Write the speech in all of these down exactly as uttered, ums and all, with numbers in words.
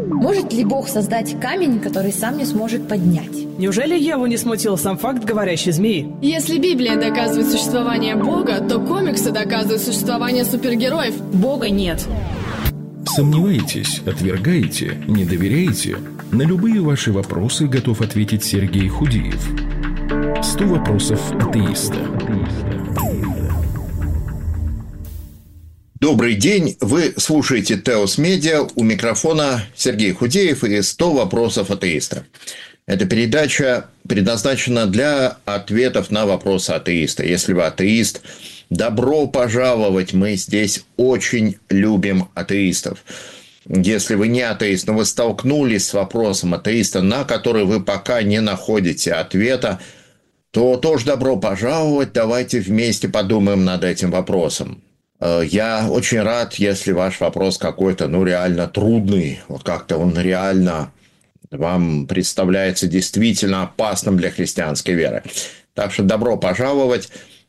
Может ли Бог создать камень, который сам не сможет поднять? Неужели Еву не смутил сам факт говорящей змеи? Если Библия доказывает существование Бога, то комиксы доказывают существование супергероев. Бога нет. Сомневаетесь, отвергаете, не доверяете? На любые ваши вопросы готов ответить Сергей Худеев. сто вопросов атеиста. Добрый день, вы слушаете Теос Медиа, у микрофона Сергей Худеев и сто вопросов атеиста. Эта передача предназначена для ответов на вопросы атеиста. Если вы атеист, добро пожаловать, мы здесь очень любим атеистов. Если вы не атеист, но вы столкнулись с вопросом атеиста, на который вы пока не находите ответа, то тоже добро пожаловать, давайте вместе подумаем над этим вопросом. Я очень рад, если ваш вопрос какой-то, ну, реально трудный, вот как-то он реально вам представляется действительно опасным для христианской веры. Так что добро пожаловать.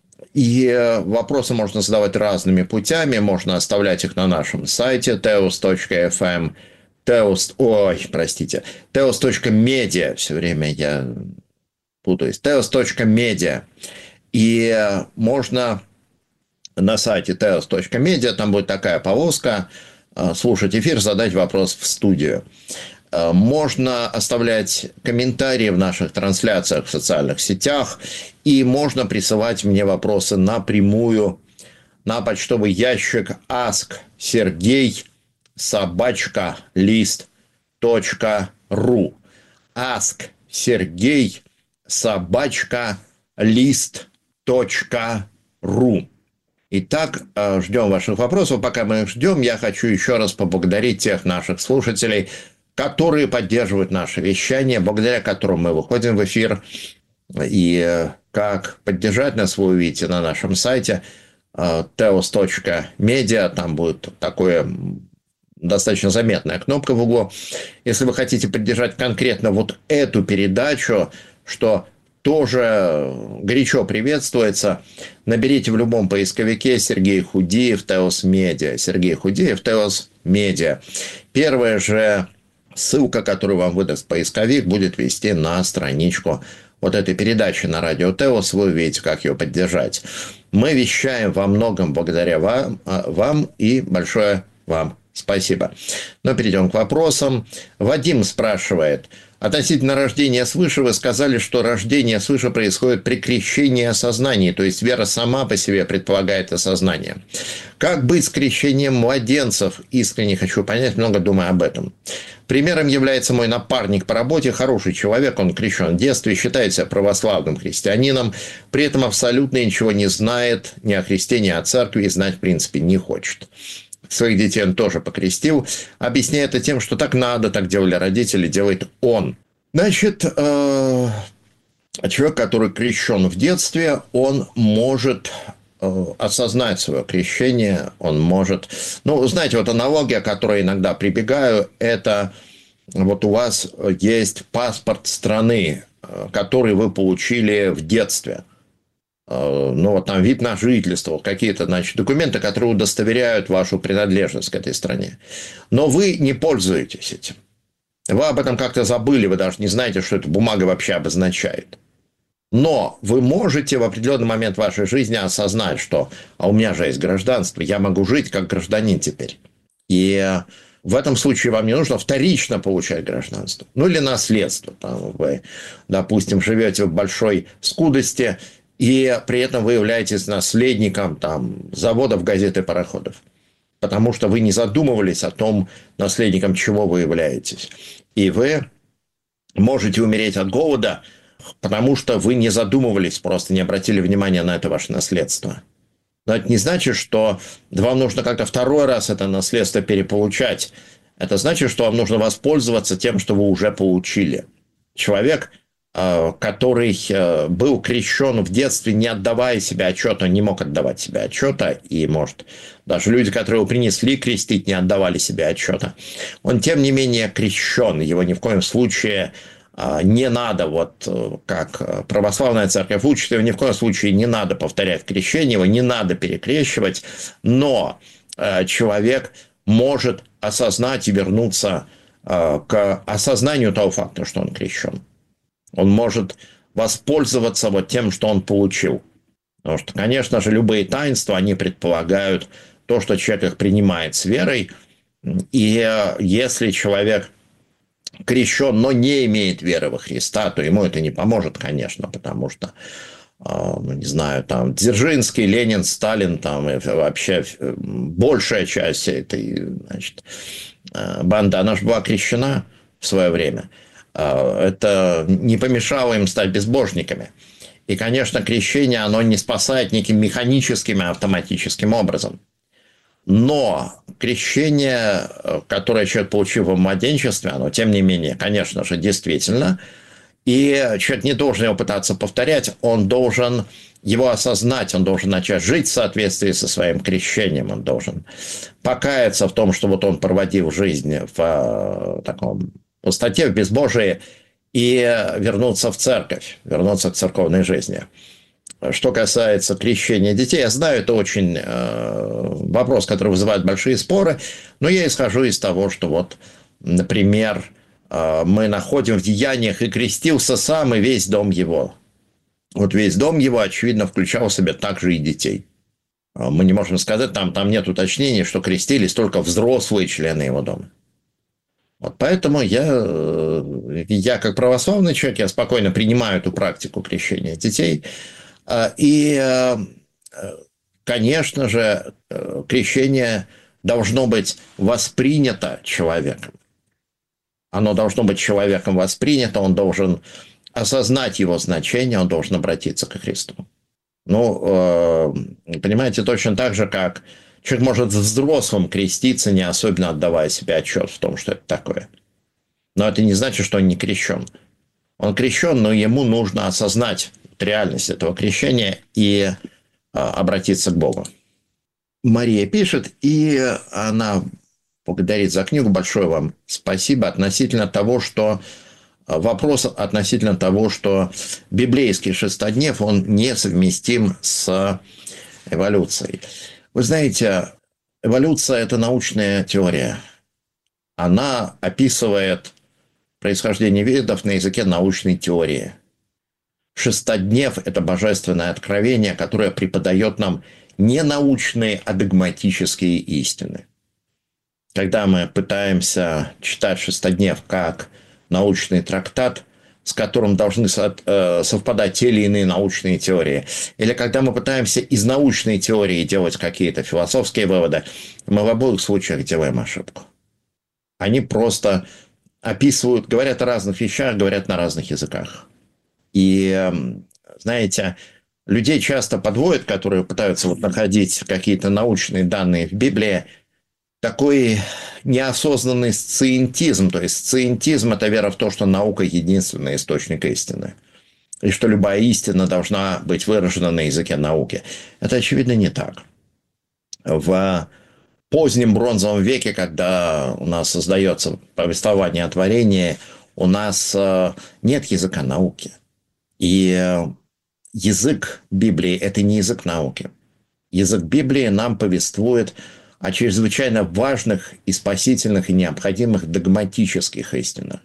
И вопросы можно задавать разными путями, можно оставлять их на нашем сайте теос точка эф эм, теос, ой, простите, теос точка медиа, все время я путаюсь, теос точка медиа. И можно на сайте теос точка медиа, там будет такая полоска, слушать эфир, задать вопрос в студию. Можно оставлять комментарии в наших трансляциях в социальных сетях, и можно присылать мне вопросы напрямую на почтовый ящик ask sergey собака лист точка ру. ask sergey собака лист точка ру. Итак, ждем ваших вопросов. Пока мы их ждем, я хочу еще раз поблагодарить тех наших слушателей, которые поддерживают наше вещание, благодаря которым мы выходим в эфир. И как поддержать нас, вы увидите на нашем сайте теос точка медиа. Там будет такое достаточно заметная кнопка в углу. Если вы хотите поддержать конкретно вот эту передачу, что тоже горячо приветствуется, наберите в любом поисковике Сергей Худеев Теос Медиа. Сергей Худеев Теос Медиа. Первая же ссылка, которую вам выдаст поисковик, будет вести на страничку вот этой передачи на радио Теос. Вы увидите, как ее поддержать. Мы вещаем во многом благодаря вам, вам и большое вам спасибо. Но перейдем к вопросам. Вадим спрашивает. Относительно рождения свыше вы сказали, что рождение свыше происходит при крещении осознания, то есть вера сама по себе предполагает осознание. Как быть с крещением младенцев? Искренне хочу понять, много думаю об этом. Примером является мой напарник по работе, хороший человек, он крещен в детстве, считает себя православным христианином, при этом абсолютно ничего не знает ни о христе, ни о церкви и знать в принципе не хочет. Своих детей он тоже покрестил, объясняя это тем, что так надо, так делали родители, делает он. Значит, человек, который крещен в детстве, он может осознать свое крещение, он может... Ну, знаете, вот аналогия, к которой иногда прибегаю, это вот у вас есть паспорт страны, который вы получили в детстве. Ну, вот там вид на жительство, вот какие-то, значит, документы, которые удостоверяют вашу принадлежность к этой стране. Но вы не пользуетесь этим. Вы об этом как-то забыли, вы даже не знаете, что эта бумага вообще обозначает. Но вы можете в определенный момент вашей жизни осознать, что а у меня же есть гражданство, я могу жить как гражданин теперь. И в этом случае вам не нужно вторично получать гражданство. Ну, или наследство. Там вы, допустим, живете в большой скудости, и при этом вы являетесь наследником там, заводов, газет и пароходов. Потому что вы не задумывались о том, наследником чего вы являетесь. И вы можете умереть от голода, потому что вы не задумывались, просто не обратили внимания на это ваше наследство. Но это не значит, что вам нужно как-то второй раз это наследство переполучать. Это значит, что вам нужно воспользоваться тем, что вы уже получили. Человек, который был крещен в детстве, не отдавая себе отчета, не мог отдавать себе отчета, и, может, даже люди, которые его принесли крестить, не отдавали себе отчета. Он, тем не менее, крещен, его ни в коем случае не надо, вот как православная церковь учит, его ни в коем случае не надо повторять крещение, его не надо перекрещивать, но человек может осознать и вернуться к осознанию того факта, что он крещен. Он может воспользоваться вот тем, что он получил. Потому что, конечно же, любые таинства, они предполагают то, что человек их принимает с верой. И если человек крещен, но не имеет веры во Христа, то ему это не поможет, конечно, потому что, ну, не знаю, там, Дзержинский, Ленин, Сталин, там, и вообще большая часть этой, значит, банды, она же была крещена в свое время. Это не помешало им стать безбожниками. И, конечно, крещение, оно не спасает неким механическим и автоматическим образом. Но крещение, которое человек получил в младенчестве, оно, тем не менее, конечно же, действительно. И человек не должен его пытаться повторять, он должен его осознать, он должен начать жить в соответствии со своим крещением, он должен покаяться в том, что вот он проводил жизнь в таком пустоте, в безбожии, и вернуться в церковь, вернуться к церковной жизни. Что касается крещения детей, я знаю, это очень э, вопрос, который вызывает большие споры, но я исхожу из того, что вот, например, э, мы находим в деяниях «и крестился сам, и весь дом его». Вот весь дом его, очевидно, включал в себя также и детей. Мы не можем сказать, там, там нет уточнений, что крестились только взрослые члены его дома. Вот поэтому я, я, как православный человек, я спокойно принимаю эту практику крещения детей. И, конечно же, крещение должно быть воспринято человеком. Оно должно быть человеком воспринято, он должен осознать его значение, он должен обратиться к Христу. Ну, понимаете, точно так же, как человек может взрослым креститься, не особенно отдавая себе отчет в том, что это такое. Но это не значит, что он не крещен. Он крещен, но ему нужно осознать реальность этого крещения и а, обратиться к Богу. Мария пишет, и она благодарит за книгу. Большое вам спасибо относительно того, что вопрос относительно того, что библейский шестоднев, он несовместим с эволюцией. Вы знаете, эволюция – это научная теория. Она описывает происхождение видов на языке научной теории. Шестоднев – это божественное откровение, которое преподает нам не научные, а догматические истины. Когда мы пытаемся читать шестоднев как научный трактат, с которым должны совпадать те или иные научные теории, или когда мы пытаемся из научной теории делать какие-то философские выводы, мы в обоих случаях делаем ошибку. Они просто описывают, говорят о разных вещах, говорят на разных языках. И, знаете, людей часто подводят, которые пытаются вот находить какие-то научные данные в Библии, такой неосознанный сциентизм. То есть сциентизм – это вера в то, что наука – единственный источник истины. И что любая истина должна быть выражена на языке науки. Это, очевидно, не так. В позднем бронзовом веке, когда у нас создается повествование о творении, у нас нет языка науки. И язык Библии – это не язык науки. Язык Библии нам повествует о чрезвычайно важных и спасительных и необходимых догматических истинах,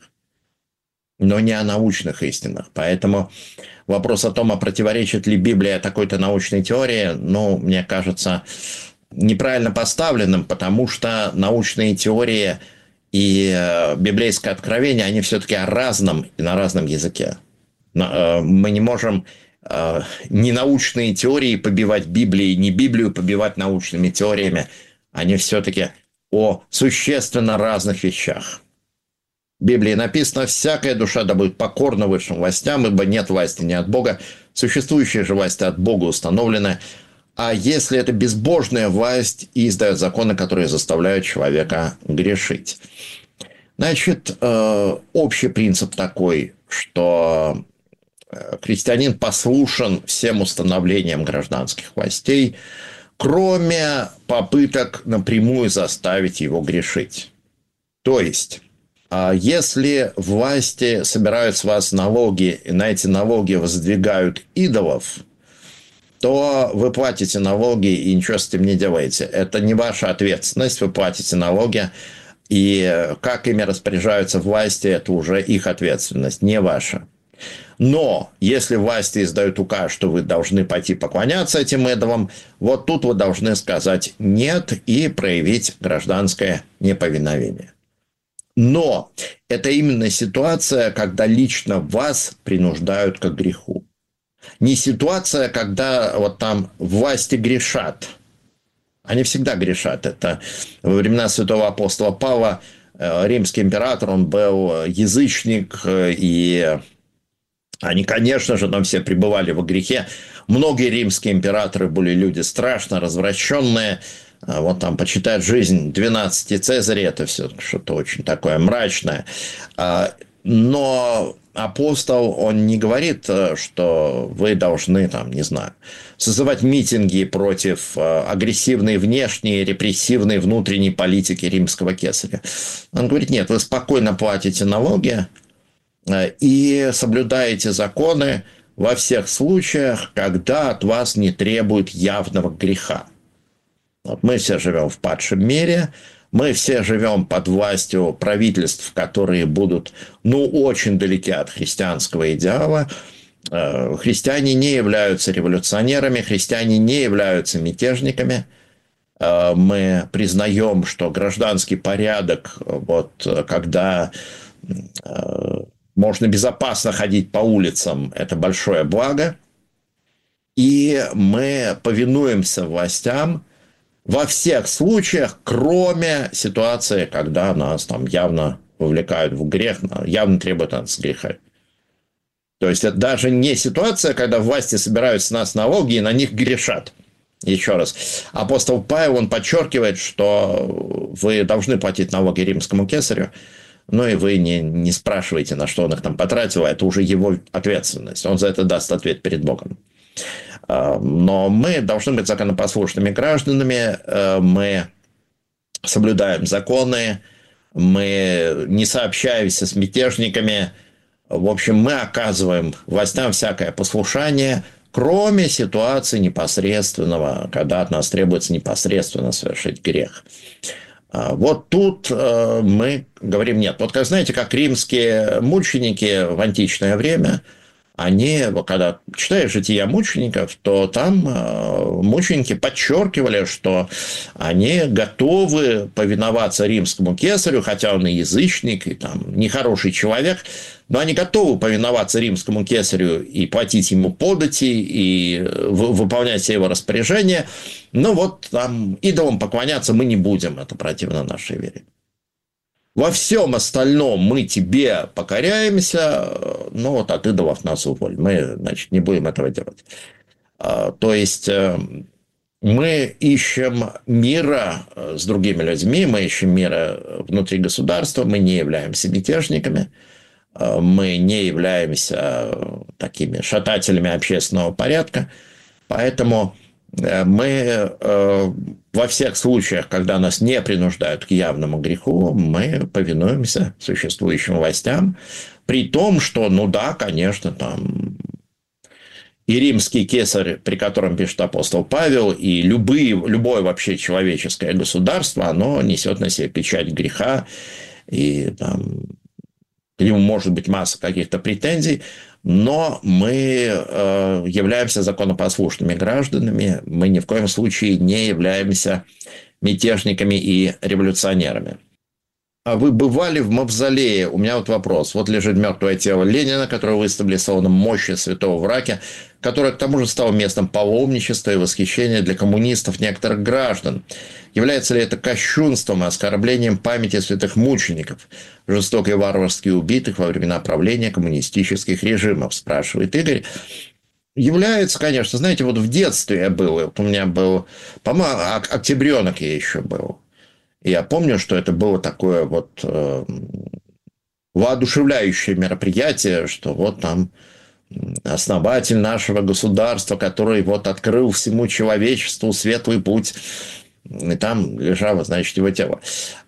но не о научных истинах. Поэтому вопрос о том, а противоречит ли Библия такой-то научной теории, ну, мне кажется, неправильно поставленным, потому что научные теории и библейское откровение, они все-таки о разном и на разном языке. Мы не можем ни научные теории побивать Библией, ни Библию побивать научными теориями. Они все-таки о существенно разных вещах. В Библии написано: «Всякая душа да будет покорна высшим властям, ибо нет власти ни от Бога, существующие же власти от Бога установлены. А если это безбожная власть, и издает законы, которые заставляют человека грешить». Значит, общий принцип такой, что христианин послушен всем установлениям гражданских властей, кроме попыток напрямую заставить его грешить. То есть, если власти собирают с вас налоги, и на эти налоги воздвигают идолов, то вы платите налоги и ничего с этим не делаете. Это не ваша ответственность, вы платите налоги, И как ими распоряжаются власти, это уже их ответственность, не ваша. Но если власти издают указ, что вы должны пойти поклоняться этим идолам, вот тут вы должны сказать «нет» и проявить гражданское неповиновение. Но это именно ситуация, когда лично вас принуждают к греху. Не ситуация, когда вот там власти грешат. Они всегда грешат. Это во времена святого апостола Павла римский император, он был язычник, и они, конечно же, там все пребывали во грехе. Многие римские императоры были люди страшно развращенные. Вот там почитать жизнь двенадцати Цезарей, это все что-то очень такое мрачное. Но апостол, он не говорит, что вы должны, там, не знаю, созывать митинги против агрессивной внешней, репрессивной внутренней политики римского кесаря. Он говорит, нет, вы спокойно платите налоги и соблюдаете законы во всех случаях, когда от вас не требуют явного греха. Вот мы все живем в падшем мире, мы все живем под властью правительств, которые будут, ну, очень далеки от христианского идеала. Христиане не являются революционерами, христиане не являются мятежниками. Мы признаем, что гражданский порядок, вот, когда можно безопасно ходить по улицам, это большое благо. И мы повинуемся властям во всех случаях, кроме ситуации, когда нас там явно вовлекают в грех, явно требуют от нас греха. То есть это даже не ситуация, когда власти собирают с нас налоги и на них грешат. Еще раз. Апостол Павел, он подчеркивает, что вы должны платить налоги римскому кесарю, ну и вы не, не спрашиваете, на что он их там потратил, это уже его ответственность. Он за это даст ответ перед Богом. Но мы должны быть законопослушными гражданами, мы соблюдаем законы, мы не сообщаемся с мятежниками. В общем, мы оказываем властям всякое послушание, кроме ситуации непосредственного, когда от нас требуется непосредственно совершить грех. Вот тут мы говорим нет. Вот, как знаете, как римские мученики в античное время, они, когда читаешь жития мучеников, то там мученики подчеркивали, что они готовы повиноваться римскому кесарю, хотя он и язычник, и там нехороший человек, но они готовы повиноваться римскому кесарю и платить ему подати, и выполнять все его распоряжения. Но вот там идолам поклоняться мы не будем, это противно нашей вере. Во всем остальном мы тебе покоряемся, но вот от идолов нас уволь. Мы, значит, не будем этого делать. То есть мы ищем мира с другими людьми, мы ищем мира внутри государства, мы не являемся мятежниками, мы не являемся такими шатателями общественного порядка, поэтому мы во всех случаях, когда нас не принуждают к явному греху, мы повинуемся существующим властям, при том, что, ну да, конечно, там и римский кесарь, при котором пишет апостол Павел, и любые, любое вообще человеческое государство, оно несет на себе печать греха, и там к нему может быть масса каких-то претензий, но мы э, являемся законопослушными гражданами, мы ни в коем случае не являемся мятежниками и революционерами. А вы бывали в мавзолее? У меня вот вопрос. Вот лежит мертвое тело Ленина, которое выставили словно мощи святого в Ираке, которое к тому же стало местом паломничества и восхищения для коммунистов некоторых граждан. Является ли это кощунством и оскорблением памяти святых мучеников, жестоко и варварски убитых во времена правления коммунистических режимов, спрашивает Игорь. Является, конечно. Знаете, вот в детстве я был, вот у меня был, по-моему, октябренок я еще был. И я помню, что это было такое вот э, воодушевляющее мероприятие, что вот там основатель нашего государства, который вот открыл всему человечеству светлый путь, и там лежало, значит, его тело.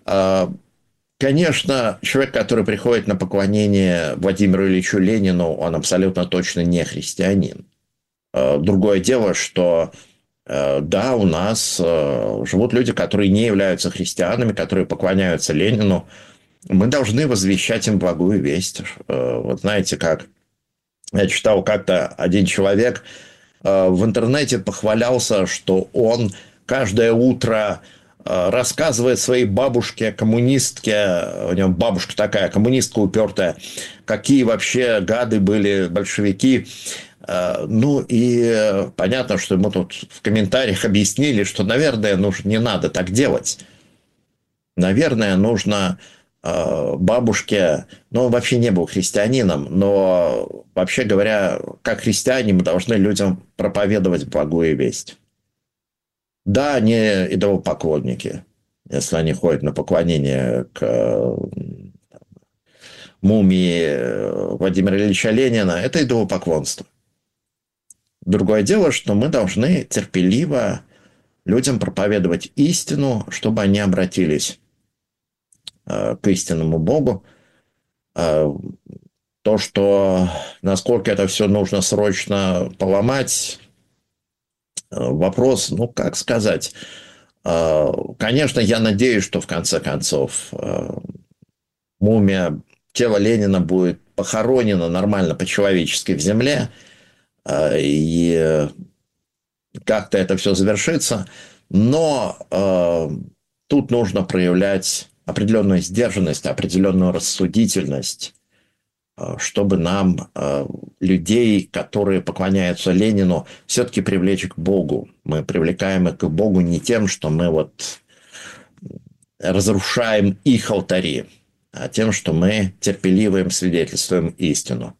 Конечно, человек, который приходит на поклонение Владимиру Ильичу Ленину, он абсолютно точно не христианин. Другое дело, что Да, у нас живут люди, которые не являются христианами, которые поклоняются Ленину. Мы должны возвещать им благую весть. Вот знаете, как я читал как-то, один человек в интернете похвалялся, что он каждое утро рассказывает своей бабушке, коммунистке, у него бабушка такая, коммунистка упертая, какие вообще гады были большевики. Ну и понятно, что ему тут в комментариях объяснили, что, наверное, нужно, не надо так делать. Наверное, нужно бабушке, ну, он вообще не был христианином, но, вообще говоря, как христиане мы должны людям проповедовать благую весть. Да, они идолопоклонники, если они ходят на поклонение к мумии Владимира Ильича Ленина, это идолопоклонство. Другое дело, что мы должны терпеливо людям проповедовать истину, чтобы они обратились к истинному Богу. То, что насколько это все нужно срочно поломать, вопрос, ну, как сказать. Конечно, я надеюсь, что в конце концов мумия, тело Ленина будет похоронено нормально по-человечески в земле, и как-то это все завершится. Но тут нужно проявлять определенную сдержанность, определенную рассудительность, чтобы нам людей, которые поклоняются Ленину, все-таки привлечь к Богу. Мы привлекаем их к Богу не тем, что мы вот разрушаем их алтари, а тем, что мы терпеливо им свидетельствуем истину.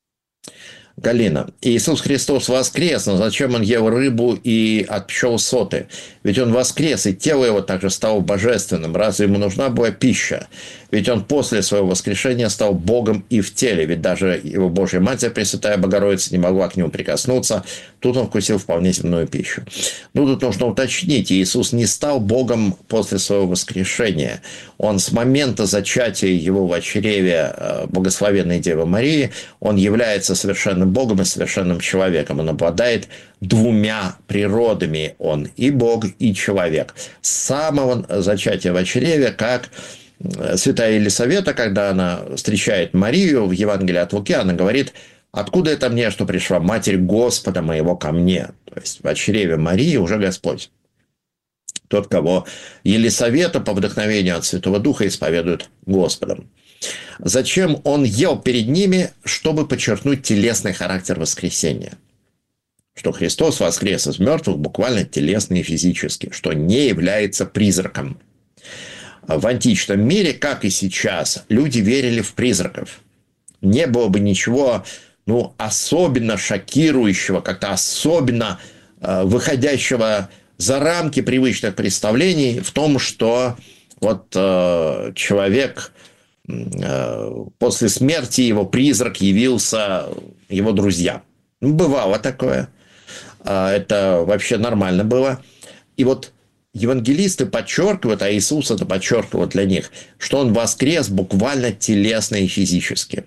Галина. Иисус Христос воскрес, но зачем он ел рыбу и от пчел соты? Ведь он воскрес, и тело его также стало божественным. Разве ему нужна была пища? Ведь он после своего воскрешения стал Богом и в теле. Ведь даже его Божья Матерь, Пресвятая Богородица, не могла к нему прикоснуться. Тут он вкусил вполне земную пищу. Ну, тут нужно уточнить. Иисус не стал Богом после своего воскрешения. Он с момента зачатия его в чреве благословенной Девы Марии, он является совершенным Богом и совершенным человеком. Он обладает двумя природами. Он и Бог, и человек. С самого зачатия в чреве, как святая Елисавета, когда она встречает Марию в Евангелии от Луки, она говорит: «Откуда это мне, что пришла Матерь Господа моего ко мне?» То есть в чреве Марии уже Господь. Тот, кого Елисавета по вдохновению от Святого Духа исповедует Господом. Зачем он ел перед ними? Чтобы подчеркнуть телесный характер воскресения. Что Христос воскрес из мертвых буквально телесно и физически, что не является призраком. В античном мире, как и сейчас, люди верили в призраков. Не было бы ничего, ну, особенно шокирующего, как-то особенно э, выходящего за рамки привычных представлений в том, что вот э, человек, э, после смерти его призрак явился его друзьям. Ну, бывало такое. Э, это вообще нормально было. И вот евангелисты подчеркивают, а Иисус это подчеркивал для них, что он воскрес буквально телесно и физически.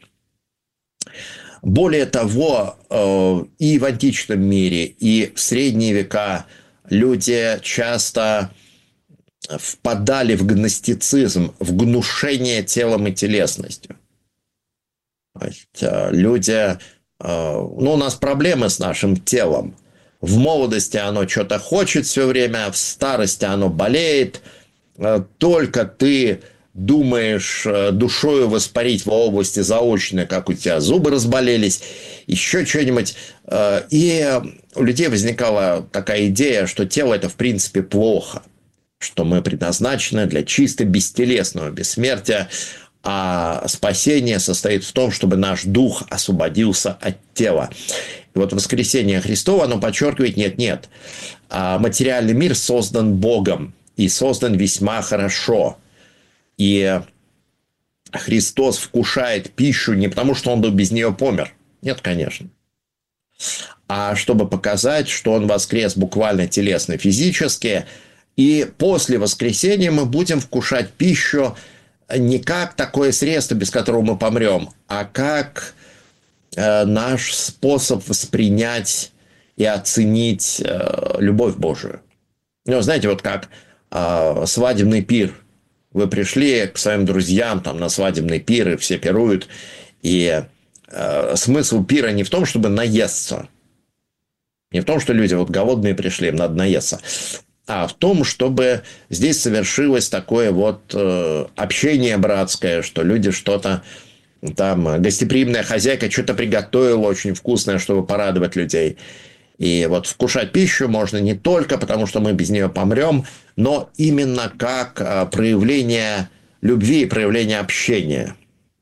Более того, и в античном мире, и в средние века люди часто впадали в гностицизм, в гнушение телом и телесностью. То есть люди, ну, у нас проблемы с нашим телом. В молодости оно что-то хочет все время, в старости оно болеет. Только ты думаешь душою воспарить в области заочной, как у тебя зубы разболелись, еще что-нибудь. И у людей возникала такая идея, что тело – это в принципе плохо, что мы предназначены для чисто бестелесного бессмертия, а спасение состоит в том, чтобы наш дух освободился от тела. И вот воскресение Христово, оно подчеркивает, нет-нет, материальный мир создан Богом и создан весьма хорошо. И Христос вкушает пищу не потому, что он бы без нее помер. Нет, конечно. А чтобы показать, что он воскрес буквально телесно, физически. И после воскресения мы будем вкушать пищу не как такое средство, без которого мы помрем, а как э, наш способ воспринять и оценить э, любовь Божию. Ну, знаете, вот как э, свадебный пир. Вы пришли к своим друзьям там, на свадебный пир, и все пируют. И э, смысл пира не в том, чтобы наесться. Не в том, что люди вот голодные пришли, им надо наесться. А в том, чтобы здесь совершилось такое вот э, общение братское, что люди что-то там, гостеприимная хозяйка что-то приготовила очень вкусное, чтобы порадовать людей. И вот вкушать пищу можно не только потому, что мы без нее помрем, но именно как э, проявление любви и проявление общения.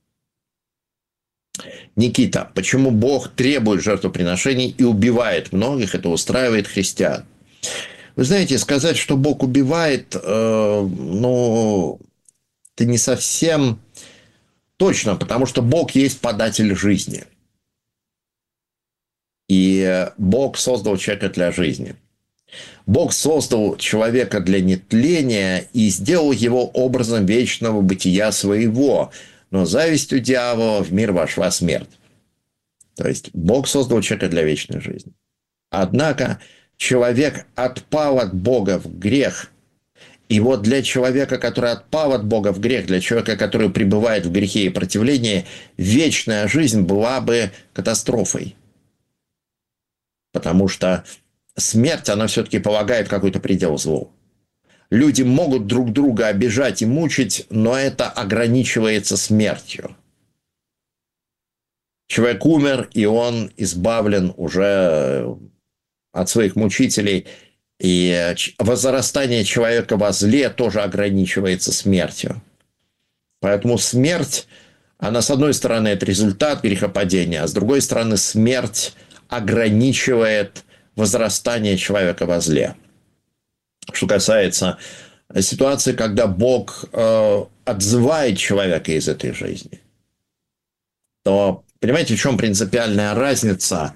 Никита, почему Бог требует жертвоприношений и убивает многих, это устраивает христиан? Вы знаете, сказать, что Бог убивает, э, ну, это не совсем точно, потому что Бог есть податель жизни. И Бог создал человека для жизни. Бог создал человека для нетления и сделал его образом вечного бытия своего. Но завистью дьявола в мир вошла смерть. То есть Бог создал человека для вечной жизни. Однако человек отпал от Бога в грех. И вот для человека, который отпал от Бога в грех, для человека, который пребывает в грехе и противлении, вечная жизнь была бы катастрофой. Потому что смерть, она все-таки полагает какой-то предел злу. Люди могут друг друга обижать и мучить, но это ограничивается смертью. Человек умер, и он избавлен уже от своих мучителей. И возрастание человека во зле тоже ограничивается смертью. Поэтому смерть, она, с одной стороны, это результат грехопадения, а с другой стороны, смерть ограничивает возрастание человека во зле. Что касается ситуации, когда Бог э, отзывает человека из этой жизни, то, понимаете, в чем принципиальная разница?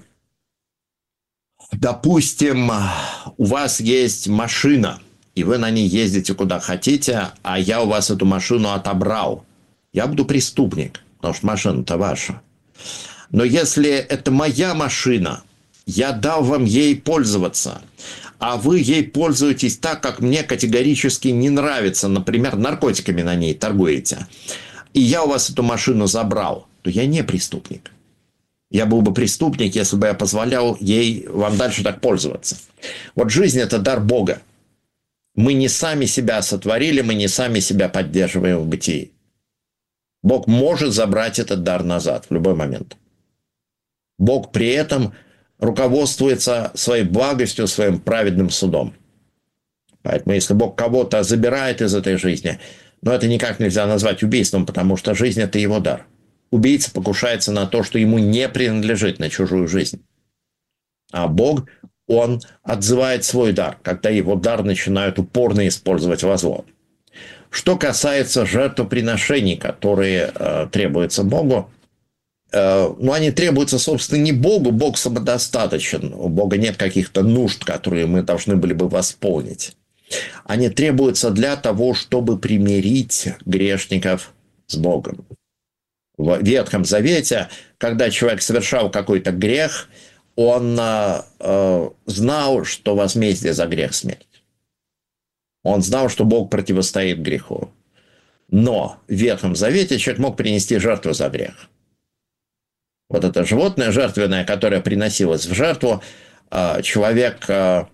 Допустим, у вас есть машина, и вы на ней ездите куда хотите, а я у вас эту машину отобрал. Я буду преступник, потому что машина-то ваша. Но если это моя машина, я дал вам ей пользоваться, а вы ей пользуетесь так, как мне категорически не нравится, например, наркотиками на ней торгуете, и я у вас эту машину забрал, то я не преступник. Я был бы преступник, если бы я позволял ей вам дальше так пользоваться. Вот жизнь – это дар Бога. Мы не сами себя сотворили, мы не сами себя поддерживаем в бытии. Бог может забрать этот дар назад в любой момент. Бог при этом руководствуется своей благостью, своим праведным судом. Поэтому, если Бог кого-то забирает из этой жизни, но это никак нельзя назвать убийством, потому что жизнь – это его дар. Убийца покушается на то, что ему не принадлежит, на чужую жизнь. А Бог, он отзывает свой дар, когда его дар начинают упорно использовать во зло. Что касается жертвоприношений, которые э, требуются Богу, э, ну, они требуются, собственно, не Богу, Бог самодостаточен, у Бога нет каких-то нужд, которые мы должны были бы восполнить. Они требуются для того, чтобы примирить грешников с Богом. В Ветхом Завете, когда человек совершал какой-то грех, он э, знал, что возмездие за грех – смерть. Он знал, что Бог противостоит греху. Но в Ветхом Завете человек мог принести жертву за грех. Вот это животное жертвенное, которое приносилось в жертву, э, человек, э,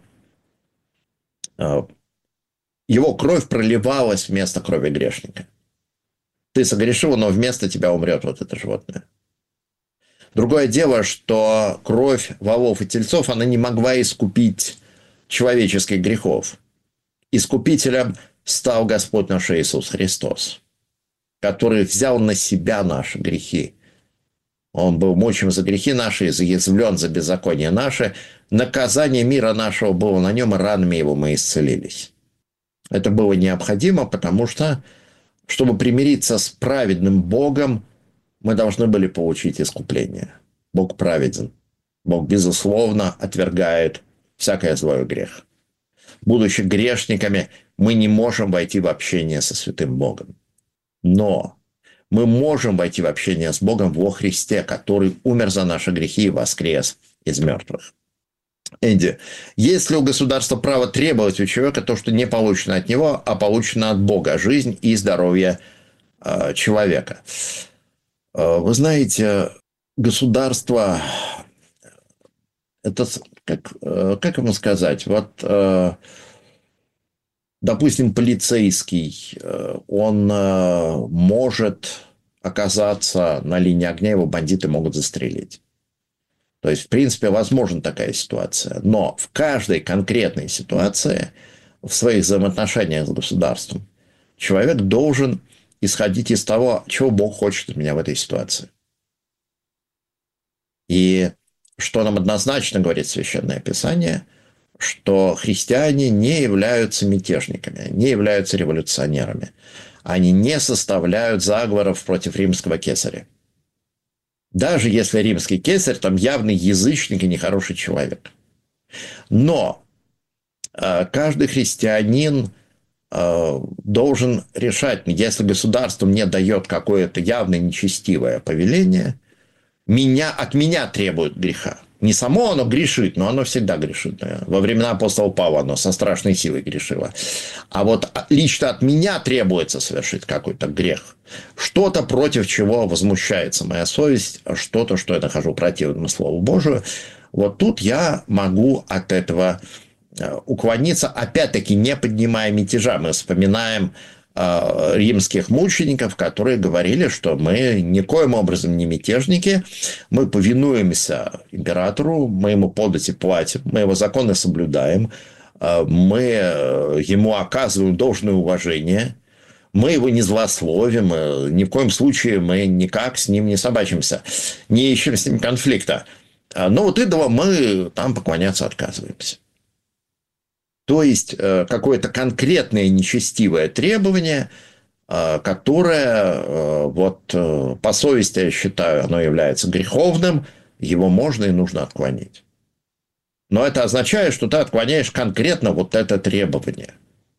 э, его кровь проливалась вместо крови грешника. Ты согрешил, но вместо тебя умрет вот это животное. Другое дело, что кровь волов и тельцов, она не могла искупить человеческих грехов. Искупителем стал Господь наш Иисус Христос, который взял на себя наши грехи. Он был мучим за грехи наши, изъязвлен за беззаконие наше. Наказание мира нашего было на нем, и ранами его мы исцелились. Это было необходимо, потому что, чтобы примириться с праведным Богом, мы должны были получить искупление. Бог праведен. Бог, безусловно, отвергает всякое злое грех. Будучи грешниками, мы не можем войти в общение со святым Богом. Но мы можем войти в общение с Богом во Христе, который умер за наши грехи и воскрес из мертвых. Энди, есть ли у государства право требовать у человека то, что не получено от него, а получено от Бога, жизнь и здоровье э, человека? Э, вы знаете, государство, это, как, э, как ему сказать, вот, э, допустим, полицейский, э, он э, может оказаться на линии огня, его бандиты могут застрелить. То есть, в принципе, возможна такая ситуация. Но в каждой конкретной ситуации, в своих взаимоотношениях с государством, человек должен исходить из того, чего Бог хочет от меня в этой ситуации. И что нам однозначно говорит Священное Писание, что христиане не являются мятежниками, не являются революционерами. Они не составляют заговоров против римского кесаря. Даже если римский кесарь там явный язычник и нехороший человек. Но э, каждый христианин э, должен решать, если государство мне дает какое-то явно нечестивое повеление, меня, от меня требуют греха. Не само оно грешит, но оно всегда грешит. Во времена апостола Павла оно со страшной силой грешило. А вот лично от меня требуется совершить какой-то грех. Что-то, против чего возмущается моя совесть, что-то, что я нахожу противным Слову Божию. Вот тут я могу от этого уклониться, опять-таки не поднимая мятежа. Мы вспоминаем римских мучеников, которые говорили, что мы никоим образом не мятежники, мы повинуемся императору, мы ему подати платим, мы его законы соблюдаем, мы ему оказываем должное уважение, мы его не злословим, ни в коем случае мы никак с ним не собачимся, не ищем с ним конфликта. Но вот этого мы там поклоняться отказываемся. То есть, какое-то конкретное нечестивое требование, которое, вот, по совести, я считаю, оно является греховным, его можно и нужно отклонить. Но это означает, что ты отклоняешь конкретно вот это требование.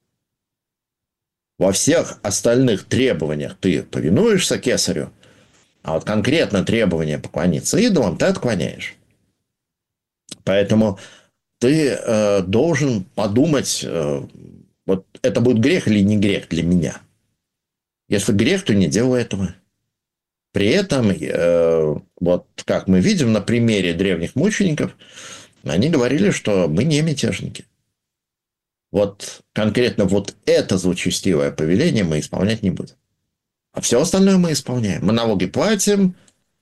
Во всех остальных требованиях ты повинуешься кесарю, а вот конкретно требование поклониться идолам ты отклоняешь. Поэтому ты э, должен подумать, э, вот это будет грех или не грех для меня. Если грех, то не делай этого. При этом, э, вот как мы видим на примере древних мучеников, они говорили, что мы не мятежники. Вот конкретно вот это злочестивое повеление мы исполнять не будем. А все остальное мы исполняем. Мы налоги платим,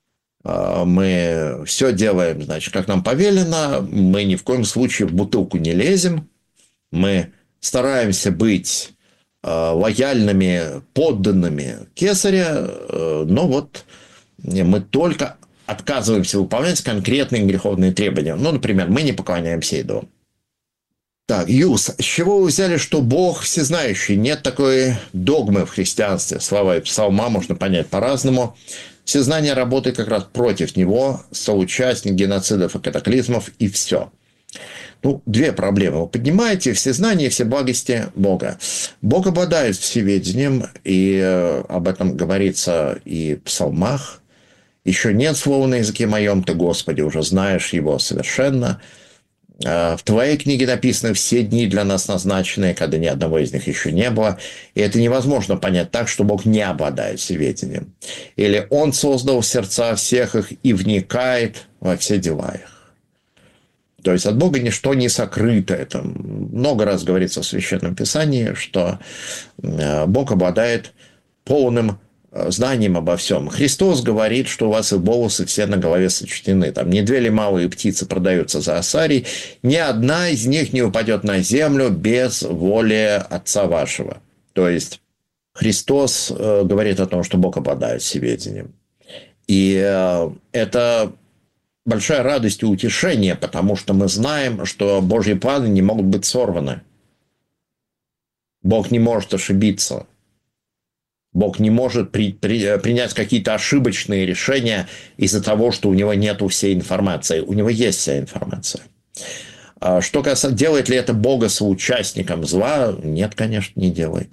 мы все делаем, значит, как нам повелено, мы ни в коем случае в бутылку не лезем, мы стараемся быть лояльными подданными кесаря, но вот мы только отказываемся выполнять конкретные греховные требования. Ну, например, мы не поклоняемся идолам. Так, Юс, с чего вы взяли, что Бог всезнающий? Нет такой догмы в христианстве. Слова и псалма можно понять по-разному. Всезнание работает как раз против него, соучастник геноцидов и катаклизмов, и все. Ну, две проблемы. Вы поднимаете всезнание и все благости Бога. Бог обладает всеведением, и об этом говорится и в псалмах. Еще нет слова на языке моем, ты, Господи, уже знаешь его совершенно. В твоей книге написаны все дни для нас назначенные, когда ни одного из них еще не было. И это невозможно понять так, что Бог не обладает всеведением. Или Он создал сердца всех их и вникает во все дела их. То есть от Бога ничто не сокрыто. Это много раз говорится в Священном Писании, что Бог обладает полным знанием обо всем. Христос говорит, что у вас и волосы все на голове сочтены. Там не две ли малые птицы продаются за осарий, ни одна из них не упадет на землю без воли Отца вашего. То есть Христос говорит о том, что Бог обладает всеведением. И это большая радость и утешение, потому что мы знаем, что Божьи планы не могут быть сорваны. Бог не может ошибиться. Бог не может при, при, принять какие-то ошибочные решения из-за того, что у него нет всей информации. У него есть вся информация. Что касается, делает ли это Бога соучастником зла? Нет, конечно, не делает.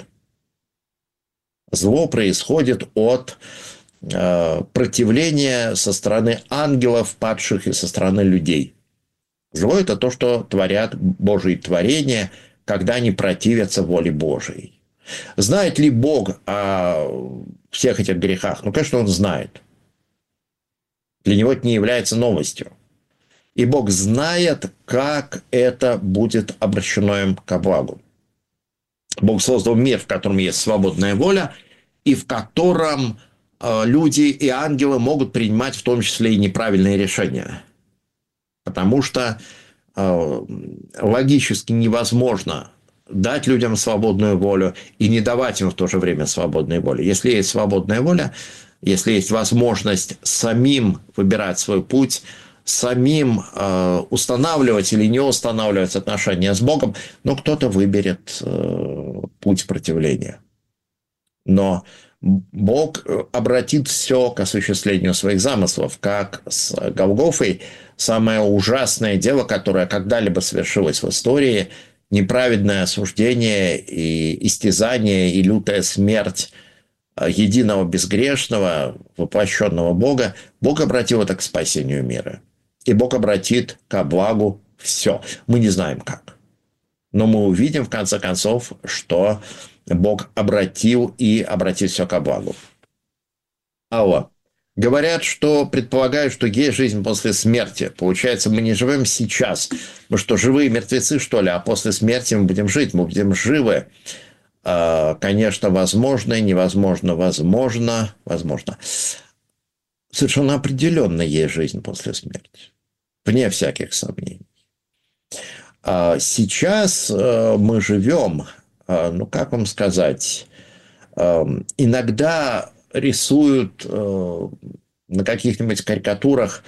Зло происходит от э, противления со стороны ангелов падших и со стороны людей. Зло – это то, что творят Божьи творения, когда они противятся воле Божией. Знает ли Бог о всех этих грехах? Ну, конечно, Он знает. Для Него это не является новостью. И Бог знает, как это будет обращено им ко благу. Бог создал мир, в котором есть свободная воля, и в котором э, люди и ангелы могут принимать в том числе и неправильные решения. Потому что э, логически невозможно дать людям свободную волю и не давать им в то же время свободной воли. Если есть свободная воля, если есть возможность самим выбирать свой путь, самим э, устанавливать или не устанавливать отношения с Богом, но кто-то выберет э, путь противления. Но Бог обратит все к осуществлению своих замыслов, как с Голгофой. Самое ужасное дело, которое когда-либо совершилось в истории, неправедное осуждение и истязание и лютая смерть единого безгрешного, воплощенного Бога, Бог обратил это к спасению мира. И Бог обратит ко благу все. Мы не знаем как. Но мы увидим, в конце концов, что Бог обратил и обратит все ко благу. Алло. Говорят, что предполагают, что есть жизнь после смерти. Получается, мы не живем сейчас. Мы что, живые мертвецы, что ли? А после смерти мы будем жить, мы будем живы. Конечно, возможно, невозможно, возможно, возможно. Совершенно определенно есть жизнь после смерти. Вне всяких сомнений. Сейчас мы живем, ну, как вам сказать, иногда рисуют на каких-нибудь карикатурах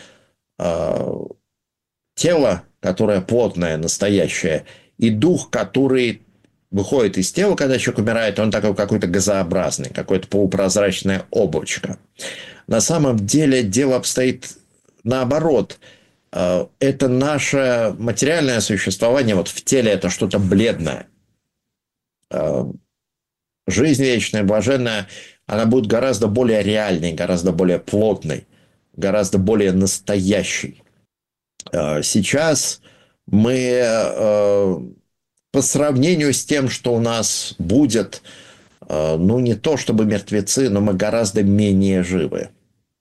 тело, которое плотное, настоящее, и дух, который выходит из тела, когда человек умирает, он такой какой-то газообразный, какое-то полупрозрачное облачко. На самом деле дело обстоит наоборот. Это наше материальное существование, вот в теле это что-то бледное. Жизнь вечная, блаженная, она будет гораздо более реальной, гораздо более плотной, гораздо более настоящей. Сейчас мы по сравнению с тем, что у нас будет, ну, не то чтобы мертвецы, но мы гораздо менее живы.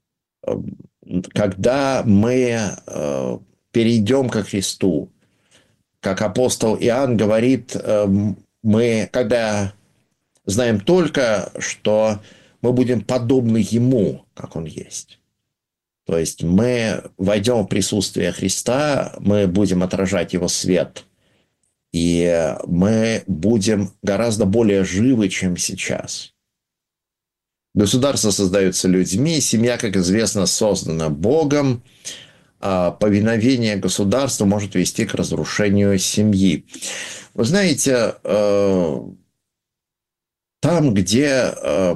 Когда мы перейдем ко Христу, как апостол Иоанн говорит, мы, когда знаем только, что мы будем подобны Ему, как Он есть. То есть мы войдем в присутствие Христа, мы будем отражать Его свет, и мы будем гораздо более живы, чем сейчас. Государство создается людьми, семья, как известно, создана Богом, а повиновение государству может вести к разрушению семьи. Вы знаете, там, где...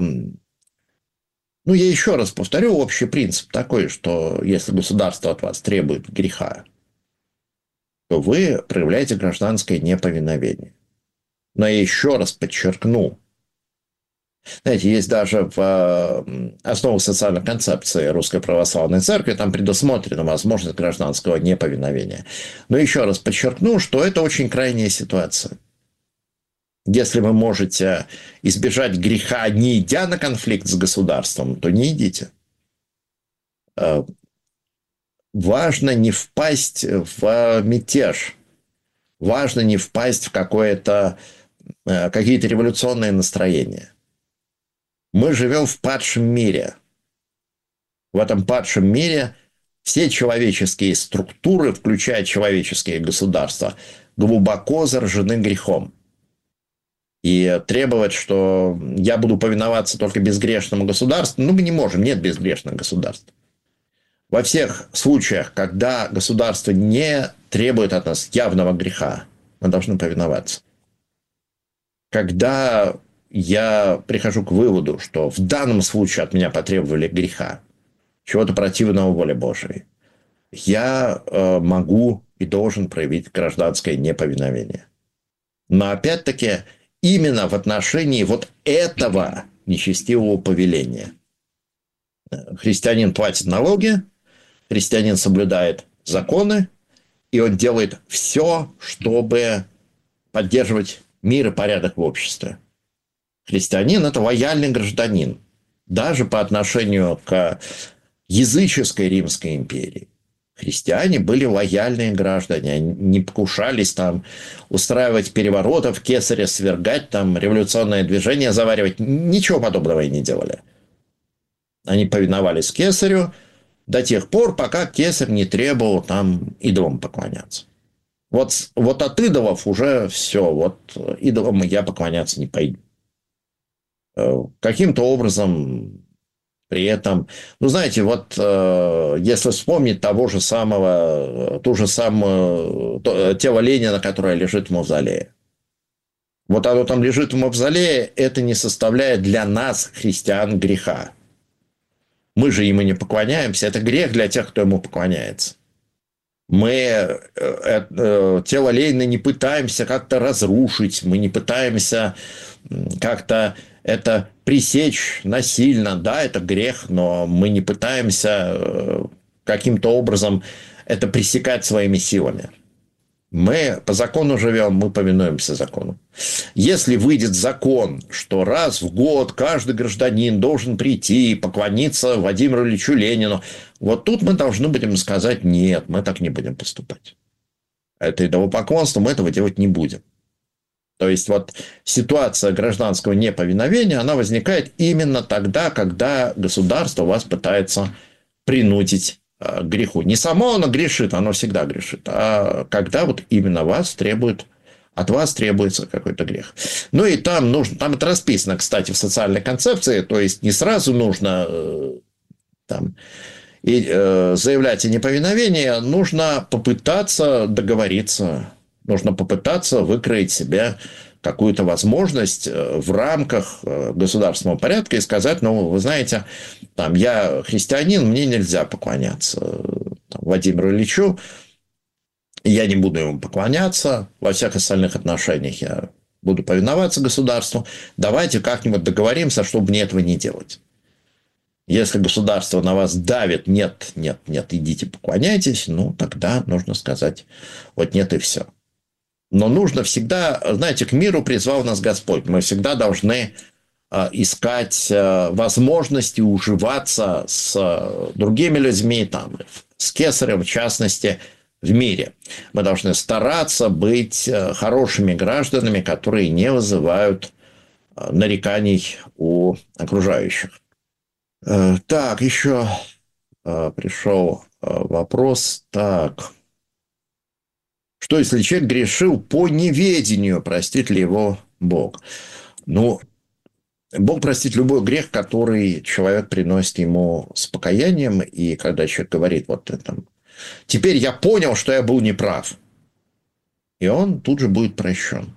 Ну, я еще раз повторю, общий принцип такой, что если государство от вас требует греха, то вы проявляете гражданское неповиновение. Но я еще раз подчеркну, знаете, есть даже в основах социальной концепции Русской Православной Церкви, там предусмотрена возможность гражданского неповиновения. Но еще раз подчеркну, что это очень крайняя ситуация. Если вы можете избежать греха, не идя на конфликт с государством, то не идите. Важно не впасть в мятеж. Важно не впасть в какое-то, какие-то революционные настроения. Мы живем в падшем мире. В этом падшем мире все человеческие структуры, включая человеческие государства, глубоко заражены грехом. И требовать, что я буду повиноваться только безгрешному государству, ну, мы не можем, нет безгрешных государств. Во всех случаях, когда государство не требует от нас явного греха, мы должны повиноваться. Когда я прихожу к выводу, что в данном случае от меня потребовали греха, чего-то противного воле Божией, я э, могу и должен проявить гражданское неповиновение. Но опять-таки именно в отношении вот этого нечестивого повеления. Христианин платит налоги, христианин соблюдает законы, и он делает все, чтобы поддерживать мир и порядок в обществе. Христианин – это лояльный гражданин, даже по отношению к языческой Римской империи. Христиане были лояльные граждане, они не покушались там устраивать переворотов, кесаря свергать, там революционное движение заваривать. Ничего подобного они не делали. Они повиновались кесарю до тех пор, пока кесарь не требовал там идолам поклоняться. Вот, вот от идолов уже все, вот идолам я поклоняться не пойду. Каким-то образом при этом, ну, знаете, вот если вспомнить того же самого, ту же самую, то, тело Ленина, которое лежит в мавзолее. Вот оно там лежит в мавзолее, это не составляет для нас, христиан, греха. Мы же ему не поклоняемся, это грех для тех, кто ему поклоняется. Мы э, э, тело Ленина не пытаемся как-то разрушить, мы не пытаемся как-то это пресечь насильно. Да, это грех, но мы не пытаемся э, каким-то образом это пресекать своими силами. Мы по закону живем, мы повинуемся закону. Если выйдет закон, что раз в год каждый гражданин должен прийти и поклониться Владимиру Ильичу Ленину, вот тут мы должны будем сказать: нет, мы так не будем поступать. Это идолопоклонство, мы этого делать не будем. То есть, вот ситуация гражданского неповиновения, она возникает именно тогда, когда государство вас пытается принудить к греху. Не само оно грешит, оно всегда грешит, а когда вот именно вас требует, от вас требуется какой-то грех. Ну и там нужно, там это расписано, кстати, в социальной концепции, то есть не сразу нужно э, там, и, э, заявлять о неповиновении, нужно попытаться договориться, нужно попытаться выкроить себе какую-то возможность в рамках государственного порядка и сказать: ну, вы знаете, там, я христианин, мне нельзя поклоняться там, Владимиру Ильичу, я не буду ему поклоняться, во всех остальных отношениях я буду повиноваться государству, давайте как-нибудь договоримся, чтобы мне этого не делать. Если государство на вас давит: нет, нет, нет, идите поклоняйтесь, ну, тогда нужно сказать: вот нет и все. Но нужно всегда, знаете, к миру призвал нас Господь. Мы всегда должны искать возможности уживаться с другими людьми, там, с кесарем, в частности, в мире. Мы должны стараться быть хорошими гражданами, которые не вызывают нареканий у окружающих. Так, еще пришел вопрос. Так. Что, если человек грешил по неведению, простит ли его Бог? Ну, Бог простит любой грех, который человек приносит ему с покаянием. И когда человек говорит: вот это, теперь я понял, что я был неправ. И он тут же будет прощен.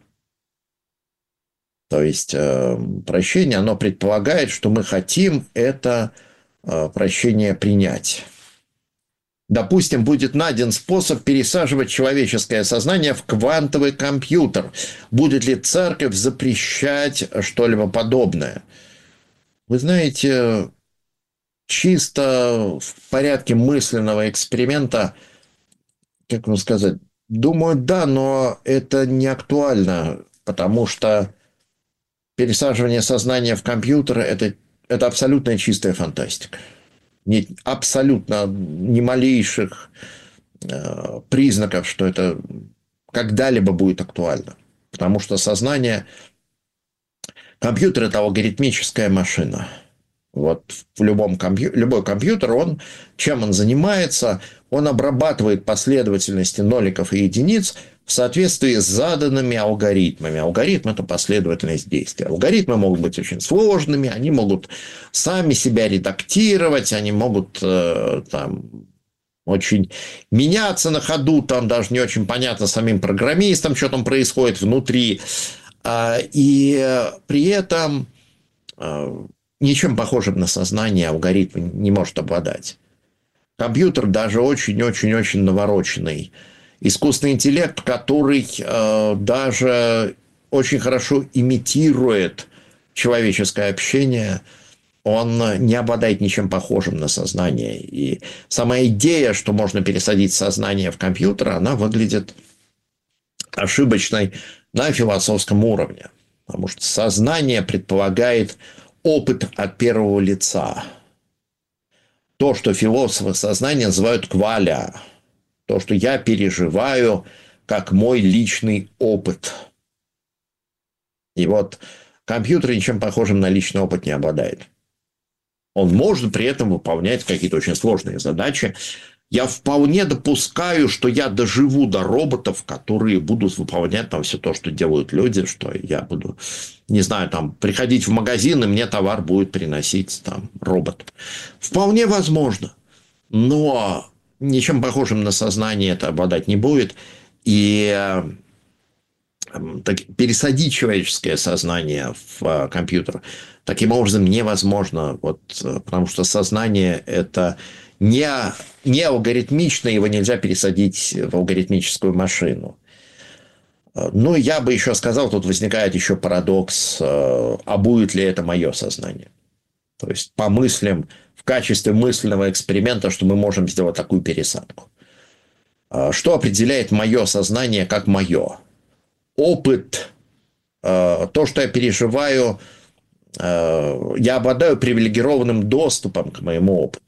То есть, э, прощение, оно предполагает, что мы хотим это э, прощение принять. Допустим, будет найден способ пересаживать человеческое сознание в квантовый компьютер. Будет ли церковь запрещать что-либо подобное? Вы знаете, чисто в порядке мысленного эксперимента, как вам сказать, думаю, да, но это не актуально, потому что пересаживание сознания в компьютер – это, это абсолютно чистая фантастика. Нет абсолютно ни малейших э, признаков, что это когда-либо будет актуально. Потому что сознание... Компьютер – это алгоритмическая машина. Вот в любом компью... любой компьютер, он, чем он занимается, он обрабатывает последовательности ноликов и единиц в соответствии с заданными алгоритмами. Алгоритм – это последовательность действий. Алгоритмы могут быть очень сложными, они могут сами себя редактировать, они могут э, там, очень меняться на ходу, там даже не очень понятно самим программистам, что там происходит внутри. И при этом ничем похожим на сознание алгоритм не может обладать. Компьютер даже очень-очень-очень навороченный. Искусственный интеллект, который э, даже очень хорошо имитирует человеческое общение, он не обладает ничем похожим на сознание. И сама идея, что можно пересадить сознание в компьютер, она выглядит ошибочной на философском уровне. Потому что сознание предполагает опыт от первого лица. То, что философы сознания называют кваля. То, что я переживаю как мой личный опыт. И вот компьютер ничем похожим на личный опыт не обладает. Он может при этом выполнять какие-то очень сложные задачи. Я вполне допускаю, что я доживу до роботов, которые будут выполнять там все то, что делают люди, что я буду, не знаю, там, приходить в магазин, и мне товар будет приносить там робот. Вполне возможно. Но ничем похожим на сознание это обладать не будет. И так, пересадить человеческое сознание в компьютер таким образом невозможно. Вот, потому что сознание – это не, не алгоритмично, его нельзя пересадить в алгоритмическую машину. Ну, я бы еще сказал, тут возникает еще парадокс, а будет ли это мое сознание? То есть, помыслим в качестве мысленного эксперимента, что мы можем сделать такую пересадку. Что определяет мое сознание как мое? Опыт, то, что я переживаю, я обладаю привилегированным доступом к моему опыту.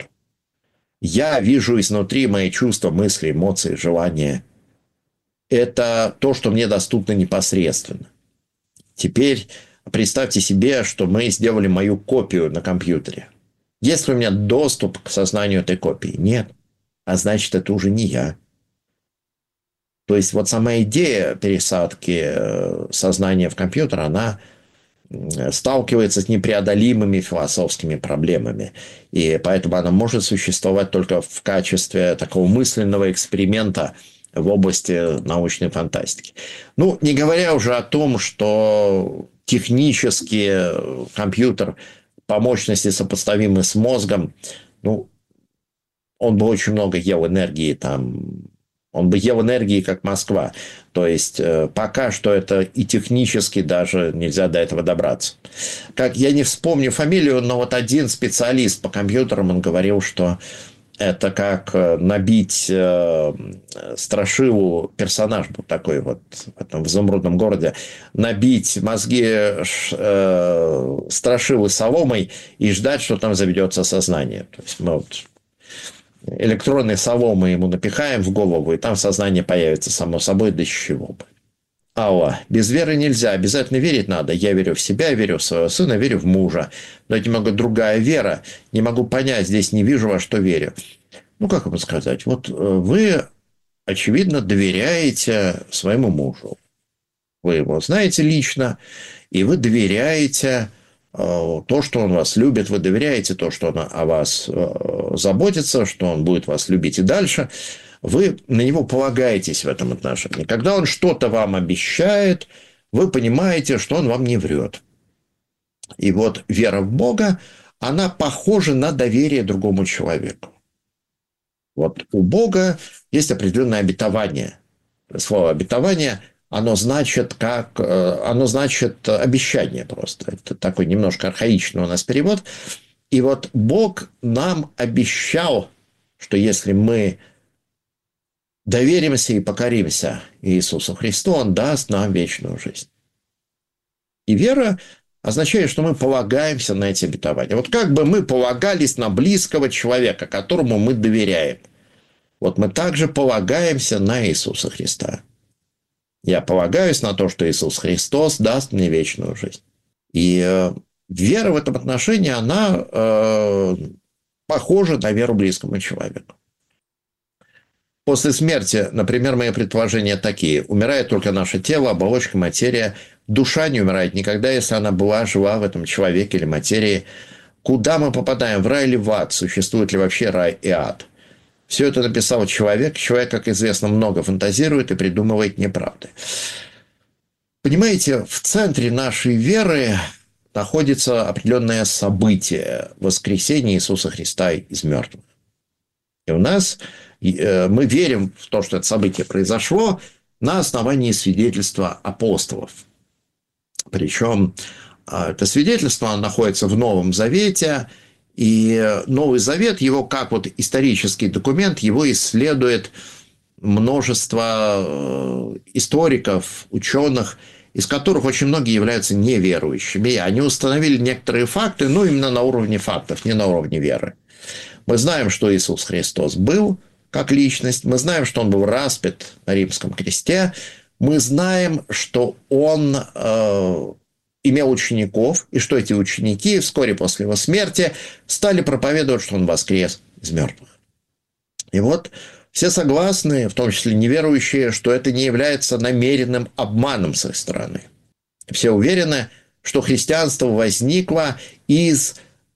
Я вижу изнутри мои чувства, мысли, эмоции, желания. Это то, что мне доступно непосредственно. Теперь представьте себе, что мы сделали мою копию на компьютере. Есть ли у меня доступ к сознанию этой копии? Нет. А значит, это уже не я. То есть, вот сама идея пересадки сознания в компьютер, она сталкивается с непреодолимыми философскими проблемами. И поэтому она может существовать только в качестве такого мысленного эксперимента в области научной фантастики. Ну, не говоря уже о том, что технически компьютер по мощности сопоставимый с мозгом, ну, он бы очень много ел энергии там. Он бы ел энергии, как Москва. То есть, пока что это и технически даже нельзя до этого добраться. Как я не вспомню фамилию, но вот один специалист по компьютерам, он говорил, что это как набить э, страшилу, персонаж был такой вот в этом в изумрудном городе, набить мозги э, страшилы соломой и ждать, что там заведется сознание. То есть, мы вот электронные соломы ему напихаем в голову, и там сознание появится само собой, да с чего бы. Алла, без веры нельзя, обязательно верить надо. Я верю в себя, верю в своего сына, верю в мужа. Но это немного другая вера. Не могу понять, здесь не вижу, во что верю. Ну, как вам сказать? Вот вы, очевидно, доверяете своему мужу. Вы его знаете лично, и вы доверяете то, что он вас любит, вы доверяете то, что он о вас заботится, что он будет вас любить и дальше. Вы на него полагаетесь в этом отношении. Когда он что-то вам обещает, вы понимаете, что он вам не врет. И вот вера в Бога, она похожа на доверие другому человеку. Вот у Бога есть определенное обетование. Слово обетование, оно значит, как, оно значит обещание просто. Это такой немножко архаичный у нас перевод. И вот Бог нам обещал, что если мы доверимся и покоримся Иисусу Христу, Он даст нам вечную жизнь. И вера означает, что мы полагаемся на эти обетования. Вот как бы мы полагались на близкого человека, которому мы доверяем. Вот мы также полагаемся на Иисуса Христа. Я полагаюсь на то, что Иисус Христос даст мне вечную жизнь. И э, вера в этом отношении, она э, похожа на веру близкому человеку. После смерти, например, мои предположения такие. Умирает только наше тело, оболочка, материя. Душа не умирает никогда, если она была жива в этом человеке или материи. Куда мы попадаем, в рай или в ад? Существует ли вообще рай и ад? Все это написал человек. Человек, как известно, много фантазирует и придумывает неправды. Понимаете, в центре нашей веры находится определенное событие – воскресение Иисуса Христа из мертвых. И у нас мы верим в то, что это событие произошло на основании свидетельства апостолов. Причем Это свидетельство оно находится в Новом Завете, и Новый Завет, его как вот исторический документ, его исследует множество историков, ученых, из которых очень многие являются неверующими. И они установили некоторые факты, но именно на уровне фактов, не на уровне веры. Мы знаем, что Иисус Христос был как личность, мы знаем, что Он был распят на римском кресте, мы знаем, что Он э, имел учеников, и что эти ученики вскоре после Его смерти стали проповедовать, что Он воскрес из мертвых. И вот все согласны, в том числе неверующие, что это не является намеренным обманом с их стороны. Все уверены, что христианство возникло из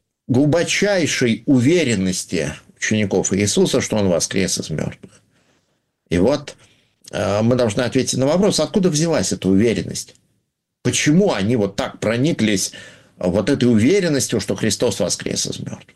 глубочайшей уверенности учеников Иисуса, что Он воскрес из мертвых. И вот э, мы должны ответить на вопрос, откуда взялась эта уверенность? Почему они вот так прониклись вот этой уверенностью, что Христос воскрес из мертвых?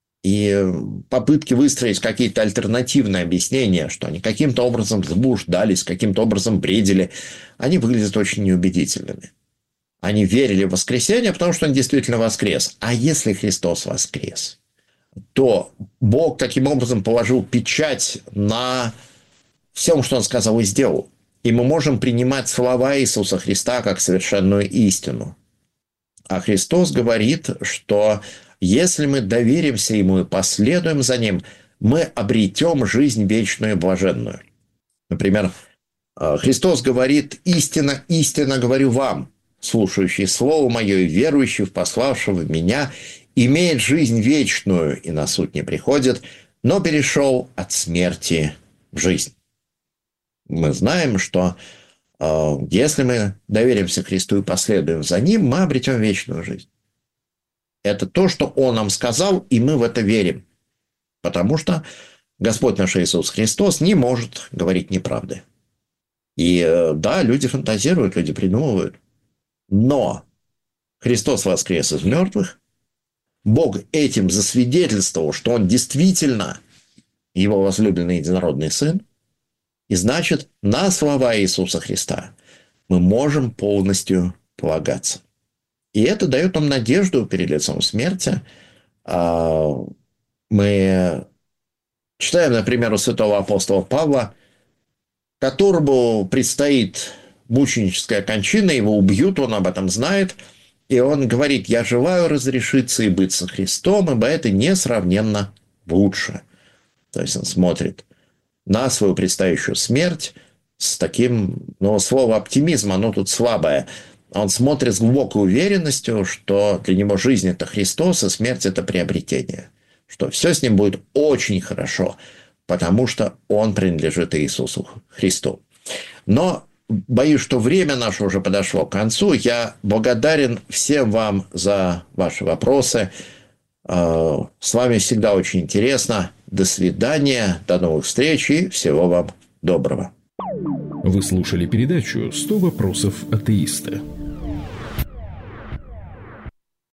И попытки выстроить какие-то альтернативные объяснения, что они каким-то образом заблуждались, каким-то образом бредили, они выглядят очень неубедительными. Они верили в воскресение, потому что Он действительно воскрес. А если Христос воскрес, то Бог таким образом положил печать на всем, что Он сказал и сделал. И мы можем принимать слова Иисуса Христа как совершенную истину. А Христос говорит, что если мы доверимся Ему и последуем за Ним, мы обретем жизнь вечную и блаженную. Например, Христос говорит: «Истинно, истинно говорю вам, слушающий Слово Мое и верующий в пославшего Меня, имеет жизнь вечную и на суд не приходит, но перешел от смерти в жизнь». Мы знаем, что э, если мы доверимся Христу и последуем за Ним, мы обретем вечную жизнь. Это то, что Он нам сказал, и мы в это верим. Потому что Господь наш Иисус Христос не может говорить неправды. И да, люди фантазируют, люди придумывают. Но Христос воскрес из мертвых. Бог этим засвидетельствовал, что Он действительно Его возлюбленный единородный Сын. И значит, на слова Иисуса Христа мы можем полностью полагаться. И это дает нам надежду перед лицом смерти. Мы читаем, например, у святого апостола Павла, которому предстоит мученическая кончина, его убьют, он об этом знает, и он говорит: «Я желаю разрешиться и быть со Христом, ибо это несравненно лучше». То есть он смотрит на свою предстоящую смерть с таким, ну, слово оптимизм, оно тут слабое. Он смотрит с глубокой уверенностью, что для него жизнь – это Христос, и смерть – это приобретение. Что все с ним будет очень хорошо, потому что он принадлежит Иисусу Христу. Но боюсь, что время наше уже подошло к концу. Я благодарен всем вам за ваши вопросы. С вами всегда очень интересно. До свидания, до новых встреч и всего вам доброго. Вы слушали передачу «сто вопросов атеиста».